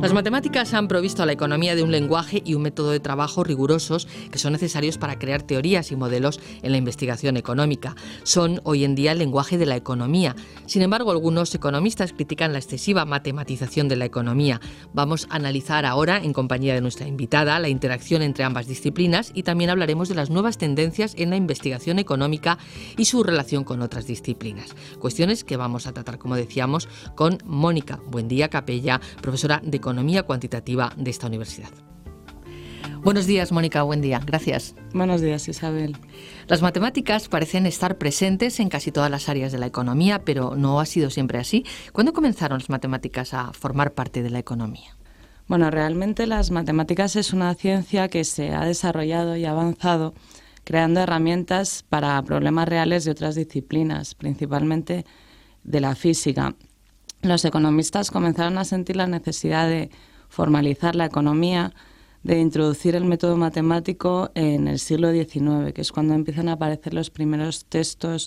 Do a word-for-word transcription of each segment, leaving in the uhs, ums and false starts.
Las matemáticas han provisto a la economía de un lenguaje y un método de trabajo rigurosos que son necesarios para crear teorías y modelos en la investigación económica. Son hoy en día el lenguaje de la economía. Sin embargo, algunos economistas critican la excesiva matematización de la economía. Vamos a analizar ahora, en compañía de nuestra invitada, la interacción entre ambas disciplinas y también hablaremos de las nuevas tendencias en la investigación económica y su relación con otras disciplinas. Cuestiones que vamos a tratar, como decíamos, con Mónica Buendía Capella, profesora de Economía Cuantitativa de esta universidad. Buenos días, Mónica, buen día. Gracias. Buenos días, Isabel. Las matemáticas parecen estar presentes en casi todas las áreas de la economía, pero no ha sido siempre así. ¿Cuándo comenzaron las matemáticas a formar parte de la economía? Bueno, realmente las matemáticas es una ciencia que se ha desarrollado y avanzado creando herramientas para problemas reales de otras disciplinas, principalmente de la física. Los economistas comenzaron a sentir la necesidad de formalizar la economía, de introducir el método matemático en el siglo diecinueve, que es cuando empiezan a aparecer los primeros textos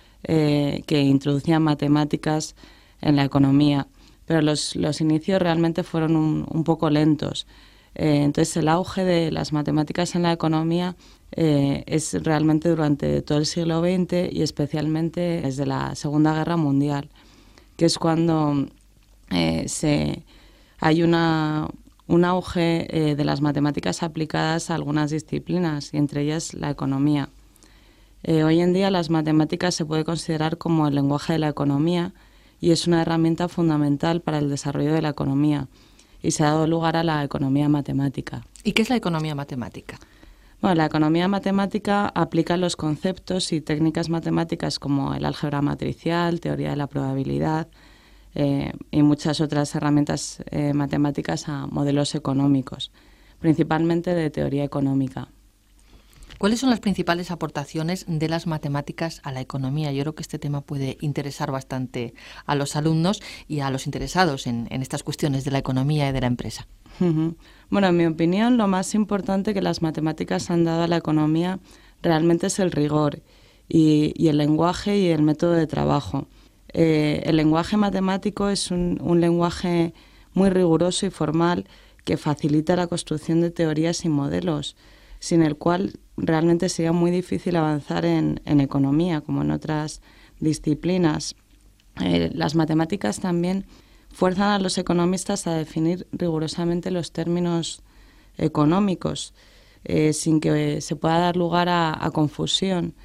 eh, que introducían matemáticas en la economía. Pero los, los inicios realmente fueron un, un poco lentos. Eh, entonces el auge de las matemáticas en la economía eh, es realmente durante todo el siglo veinte y especialmente desde la Segunda Guerra Mundial, que es cuando eh, se, hay una, un auge eh, de las matemáticas aplicadas a algunas disciplinas, y entre ellas la economía. Eh, hoy en día las matemáticas se puede considerar como el lenguaje de la economía y es una herramienta fundamental para el desarrollo de la economía, y se ha dado lugar a la economía matemática. ¿Y qué es la economía matemática? Bueno, la economía matemática aplica los conceptos y técnicas matemáticas como el álgebra matricial, teoría de la probabilidad eh, y muchas otras herramientas eh, matemáticas a modelos económicos, principalmente de teoría económica. ¿Cuáles son las principales aportaciones de las matemáticas a la economía? Yo creo que este tema puede interesar bastante a los alumnos y a los interesados en, en estas cuestiones de la economía y de la empresa. Uh-huh. Bueno, en mi opinión, lo más importante que las matemáticas han dado a la economía realmente es el rigor y, y el lenguaje y el método de trabajo. Eh, el lenguaje matemático es un, un lenguaje muy riguroso y formal que facilita la construcción de teorías y modelos, sin el cual realmente sería muy difícil avanzar en, en economía, como en otras disciplinas. Eh, las matemáticas también fuerzan a los economistas a definir rigurosamente los términos económicos, eh, sin que se pueda dar lugar a, a confusión.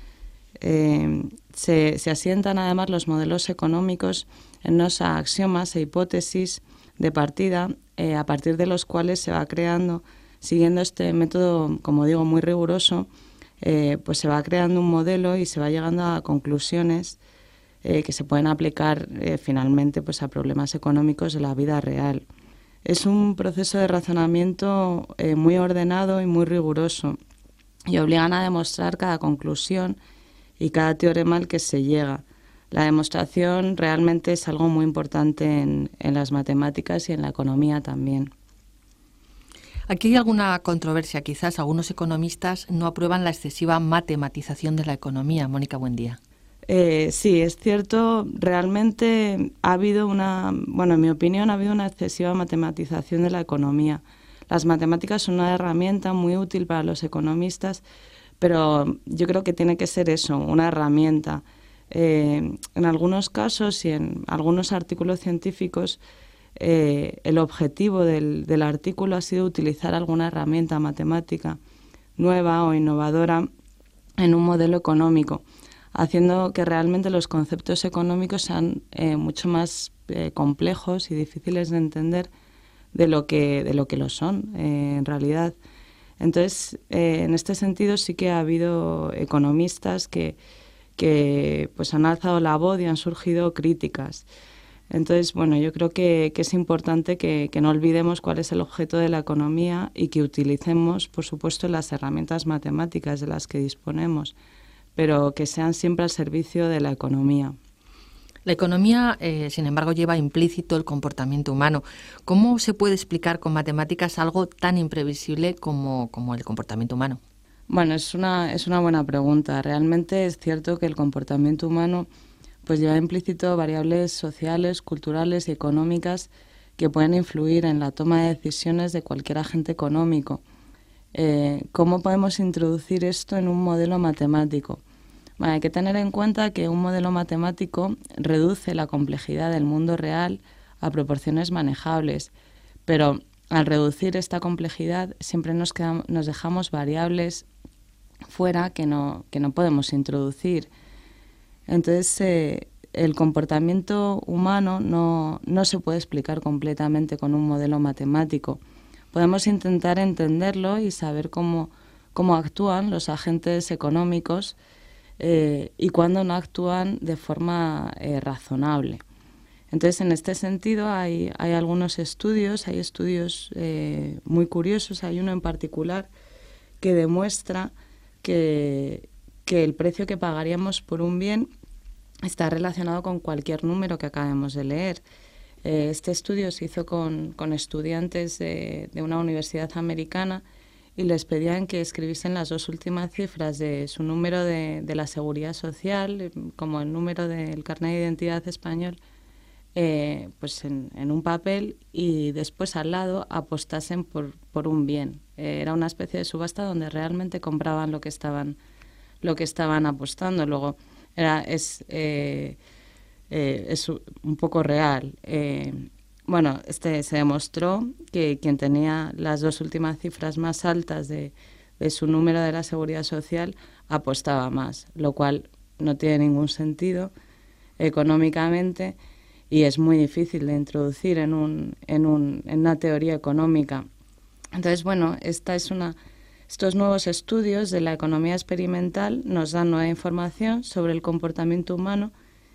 Eh, se, se asientan además los modelos económicos en unos axiomas e hipótesis de partida, eh, a partir de los cuales se va creando, siguiendo este método, como digo, muy riguroso, eh, pues se va creando un modelo y se va llegando a conclusiones Eh, que se pueden aplicar eh, finalmente pues, a problemas económicos de la vida real. Es un proceso de razonamiento eh, muy ordenado y muy riguroso y obligan a demostrar cada conclusión y cada teorema al que se llega. La demostración realmente es algo muy importante en, en las matemáticas y en la economía también. Aquí hay alguna controversia, quizás algunos economistas no aprueban la excesiva matematización de la economía. Mónica, buen día. Eh, sí, es cierto, realmente ha habido una, bueno, en mi opinión ha habido una excesiva matematización de la economía. Las matemáticas son una herramienta muy útil para los economistas, pero yo creo que tiene que ser eso, una herramienta. Eh, en algunos casos y en algunos artículos científicos, eh, el objetivo del, del artículo ha sido utilizar alguna herramienta matemática nueva o innovadora en un modelo económico, haciendo que realmente los conceptos económicos sean eh, mucho más eh, complejos y difíciles de entender de lo que, de lo, que lo son eh, en realidad. Entonces, eh, en este sentido sí que ha habido economistas que, que pues han alzado la voz y han surgido críticas. Entonces, bueno, yo creo que, que es importante que, que no olvidemos cuál es el objeto de la economía y que utilicemos, por supuesto, las herramientas matemáticas de las que disponemos, pero que sean siempre al servicio de la economía. La economía, eh, sin embargo, lleva implícito el comportamiento humano. ¿Cómo se puede explicar con matemáticas algo tan imprevisible como, como el comportamiento humano? Bueno, es una, es una buena pregunta. Realmente es cierto que el comportamiento humano pues lleva implícito variables sociales, culturales y económicas que pueden influir en la toma de decisiones de cualquier agente económico. Eh, ¿Cómo podemos introducir esto en un modelo matemático? Bueno, hay que tener en cuenta que un modelo matemático reduce la complejidad del mundo real a proporciones manejables, pero al reducir esta complejidad siempre nos, quedamos, nos dejamos variables fuera que no, que no podemos introducir. Entonces, eh, el comportamiento humano no, no se puede explicar completamente con un modelo matemático. Podemos intentar entenderlo y saber cómo, cómo actúan los agentes económicos eh, y cuándo no actúan de forma eh, razonable. Entonces, en este sentido, hay, hay algunos estudios, hay estudios eh, muy curiosos. Hay uno en particular que demuestra que, que el precio que pagaríamos por un bien está relacionado con cualquier número que acabemos de leer. Eh, este estudio se hizo con, con estudiantes de, de una universidad americana y les pedían que escribiesen las dos últimas cifras de su número de, de la Seguridad Social, como el número del carnet de identidad español, eh, pues en, en un papel, y después al lado apostasen por, por un bien. Eh, era una especie de subasta donde realmente compraban lo que estaban, lo que estaban apostando. Luego era, es, eh, eh, es un poco real. Eh, bueno, este se demostró que quien tenía las dos últimas cifras más altas de, de su número de la Seguridad Social apostaba más, lo cual no tiene ningún sentido económicamente y es muy difícil de introducir en, un, en, un, en una teoría económica. Entonces, bueno, esta es una, estos nuevos estudios de la economía experimental nos dan nueva información sobre el comportamiento humano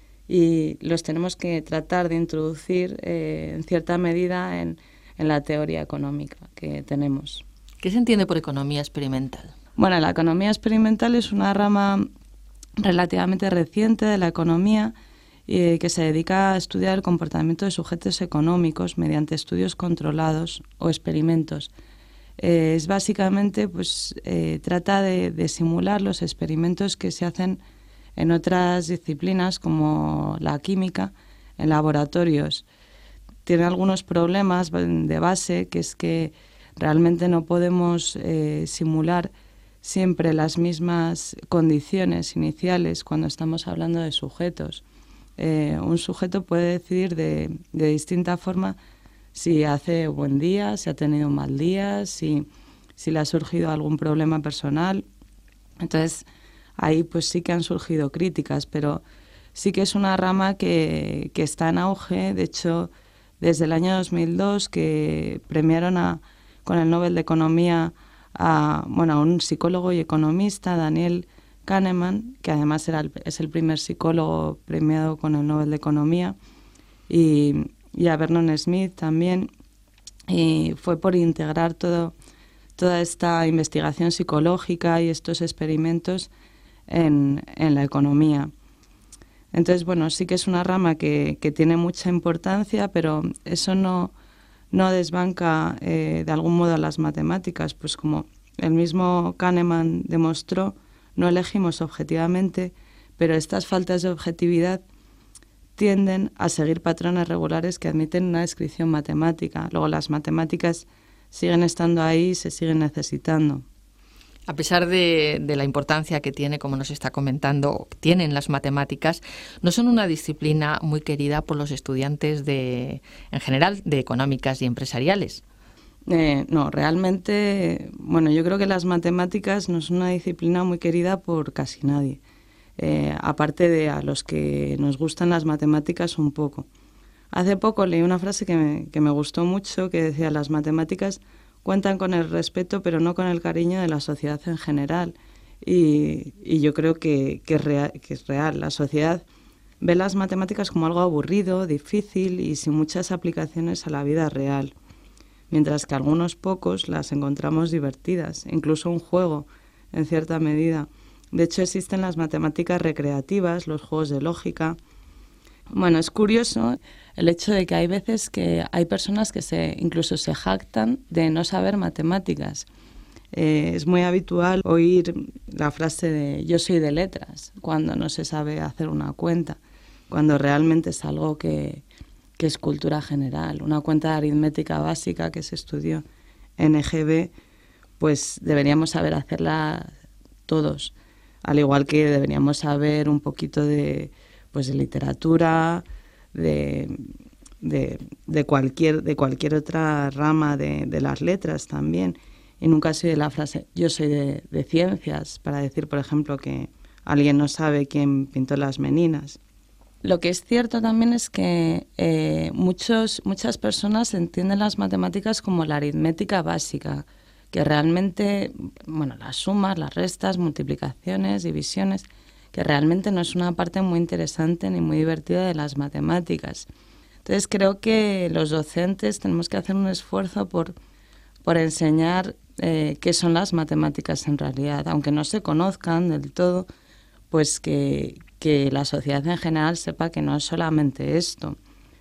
y los tenemos que tratar de introducir eh, en cierta medida en, en la teoría económica que tenemos. ¿Qué se entiende por economía experimental? Bueno, la economía experimental es una rama relativamente reciente de la economía eh, que se dedica a estudiar el comportamiento de sujetos económicos mediante estudios controlados o experimentos. Eh, es básicamente, pues, eh, trata de, de simular los experimentos que se hacen en otras disciplinas como la química, en laboratorios. Tiene algunos problemas de base, que es que realmente no podemos eh, simular siempre las mismas condiciones iniciales cuando estamos hablando de sujetos. Eh, un sujeto puede decidir de, de distinta forma si hace buen día, si ha tenido un mal día, si, si le ha surgido algún problema personal. Entonces, ahí pues sí que han surgido críticas, pero sí que es una rama que, que está en auge. De hecho, desde el año dos mil dos, que premiaron a, con el Nobel de Economía a, bueno, a un psicólogo y economista, Daniel Kahneman, que además era el, es el primer psicólogo premiado con el Nobel de Economía, y, y a Vernon Smith también, y fue por integrar todo, toda esta investigación psicológica y estos experimentos en, en la economía. Entonces, bueno, sí que es una rama que, que tiene mucha importancia, pero eso no, no desbanca eh, de algún modo a las matemáticas, pues como el mismo Kahneman demostró, no elegimos objetivamente, pero estas faltas de objetividad tienden a seguir patrones regulares que admiten una descripción matemática. Luego las matemáticas siguen estando ahí y se siguen necesitando. A pesar de, de la importancia que tiene, como nos está comentando, tienen las matemáticas, no son una disciplina muy querida por los estudiantes de, en general, de económicas y empresariales. Eh, no, realmente, bueno, yo creo que las matemáticas no son una disciplina muy querida por casi nadie, eh, aparte de a los que nos gustan las matemáticas un poco. Hace poco leí una frase que me, que me gustó mucho, que decía: las matemáticas cuentan con el respeto, pero no con el cariño de la sociedad en general. Y, y yo creo que, que, es real, que es real. La sociedad ve las matemáticas como algo aburrido, difícil y sin muchas aplicaciones a la vida real, mientras que algunos pocos las encontramos divertidas, incluso un juego, en cierta medida. De hecho, existen las matemáticas recreativas, los juegos de lógica. Bueno, es curioso el hecho de que hay veces que hay personas que se incluso se jactan de no saber matemáticas. Eh, es muy habitual oír la frase de "yo soy de letras" cuando no se sabe hacer una cuenta, cuando realmente es algo que, que es cultura general. Una cuenta de aritmética básica que se estudió en E G B, pues deberíamos saber hacerla todos, al igual que deberíamos saber un poquito de, pues de literatura, de, de, de, cualquier, de cualquier otra rama de, de las letras también. Y nunca soy de la frase, yo soy de, de ciencias, para decir, por ejemplo, que alguien no sabe quién pintó las Meninas. Lo que es cierto también es que eh, muchos, muchas personas entienden las matemáticas como la aritmética básica, que realmente, bueno, las sumas, las restas, multiplicaciones, divisiones, que realmente no es una parte muy interesante ni muy divertida de las matemáticas. Entonces creo que los docentes tenemos que hacer un esfuerzo por, por enseñar eh, qué son las matemáticas en realidad, aunque no se conozcan del todo, pues que, que la sociedad en general sepa que no es solamente esto.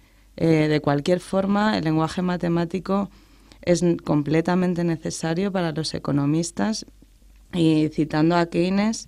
Eh, de cualquier forma, el lenguaje matemático es completamente necesario para los economistas y, citando a Keynes,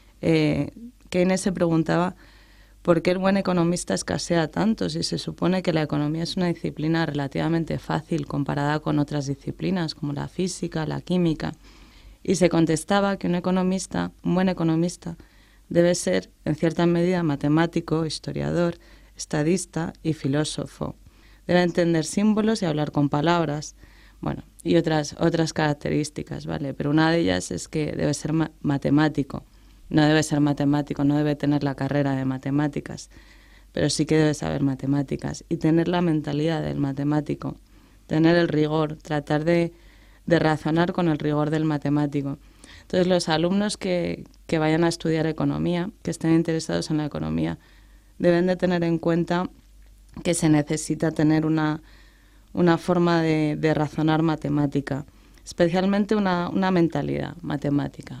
eh, Keynes se preguntaba por qué el buen economista escasea tanto si se supone que la economía es una disciplina relativamente fácil comparada con otras disciplinas como la física, la química, y se contestaba que un economista, un buen economista, debe ser, en cierta medida, matemático, historiador, estadista y filósofo. Debe entender símbolos y hablar con palabras, bueno, y otras, otras características, ¿vale? Pero una de ellas es que debe ser ma- matemático. No debe ser matemático, no debe tener la carrera de matemáticas, pero sí que debe saber matemáticas y tener la mentalidad del matemático, tener el rigor, tratar de, de razonar con el rigor del matemático. Entonces, los alumnos que, que vayan a estudiar economía, que estén interesados en la economía, deben de tener en cuenta que se necesita tener una, una forma de, de razonar matemática, especialmente una, una mentalidad matemática.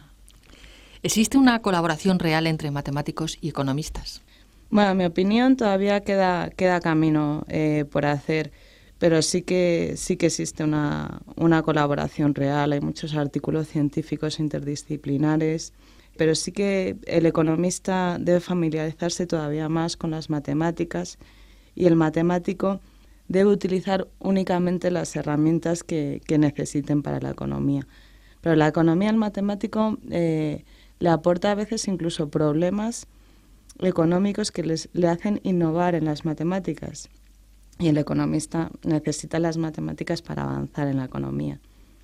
¿Existe una colaboración real entre matemáticos y economistas? Bueno, en mi opinión todavía queda, queda camino eh, por hacer, pero sí que sí que existe una, una colaboración real. Hay muchos artículos científicos interdisciplinares, pero sí que el economista debe familiarizarse todavía más con las matemáticas y el matemático debe utilizar únicamente las herramientas que, que necesiten para la economía. Pero la economía al matemático eh, le aporta a veces incluso problemas económicos que les, le hacen innovar en las matemáticas. Y el economista necesita las matemáticas para avanzar en la economía.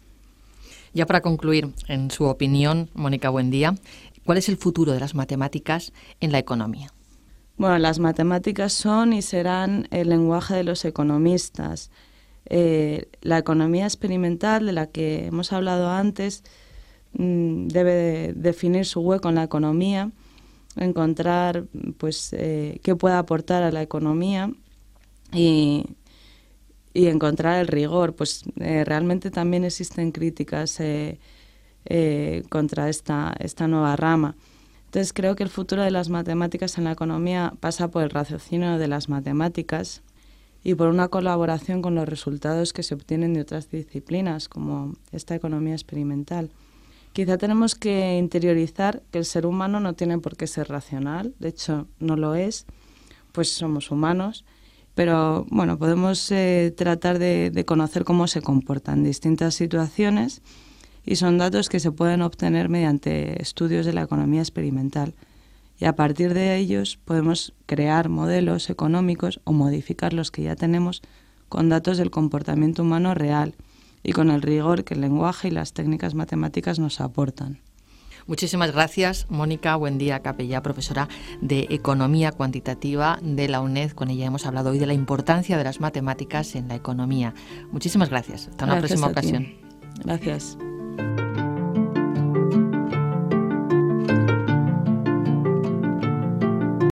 Ya para concluir, en su opinión, Mónica Buendía, ¿cuál es el futuro de las matemáticas en la economía? Bueno, las matemáticas son y serán el lenguaje de los economistas. Eh, la economía experimental, de la que hemos hablado antes, mmm, debe de definir su hueco en la economía, encontrar pues, eh, qué puede aportar a la economía y, y encontrar el rigor. Pues eh, realmente también existen críticas eh, eh, contra esta, esta nueva rama. Entonces creo que el futuro de las matemáticas en la economía pasa por el raciocinio de las matemáticas y por una colaboración con los resultados que se obtienen de otras disciplinas, como esta economía experimental. Quizá tenemos que interiorizar que el ser humano no tiene por qué ser racional, de hecho no lo es, pues somos humanos, pero bueno, podemos eh, tratar de, de conocer cómo se comportan distintas situaciones y son datos que se pueden obtener mediante estudios de la economía experimental. Y a partir de ellos podemos crear modelos económicos o modificar los que ya tenemos con datos del comportamiento humano real y con el rigor que el lenguaje y las técnicas matemáticas nos aportan. Muchísimas gracias, Mónica Buendía Capellá, profesora de Economía Cuantitativa de la UNED. Con ella hemos hablado hoy de la importancia de las matemáticas en la economía. Muchísimas gracias. Hasta una Gracias próxima a ti. ocasión. Gracias.